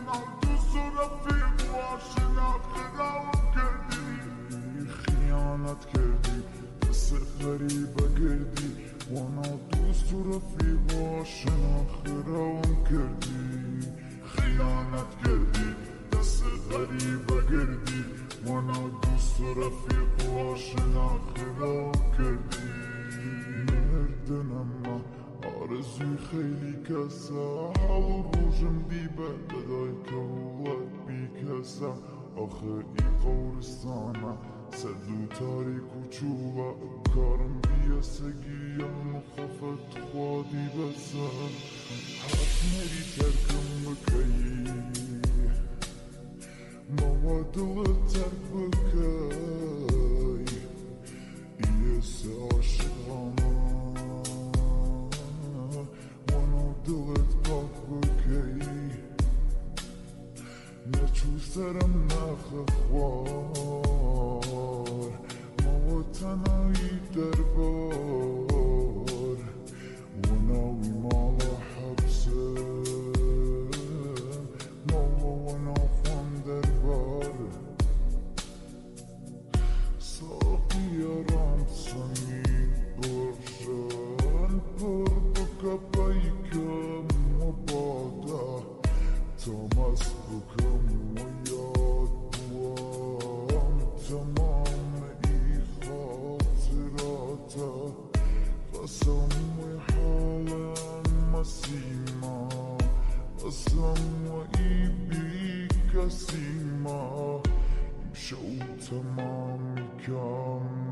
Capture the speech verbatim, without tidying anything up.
وانا دوست و رفیق و آشنا خراب کردی خیانت کردی دست غریبه گردی وانا دوست و رفیق و آشنا خراب کردی خیانت کردی دست غریبه گردی وانا دوست و رفیق و آشنا خراب کردی مردنم من آرزوی خیلی کسا حال و روژم دیبه لدای کولت بی کسا آخه ای قورستانه سرد و تاریک و چوبه کارم بیا سگیم و خفت خوادی بسر حق نری ترکم بکی ما دلت ترک بکی ایس عاشقانه دلت پاک بکی نچو سرم نخ خوار ما تنهایی در بار و ناوی مال حبسه ما و نافان در بار ساقی رام سمی برشن پر بکپایی تماس بکم و یاد بوام تمام ای خاطراتا قسم و حالم مسیما قسم و ای بی کسی ما شو تمامی کم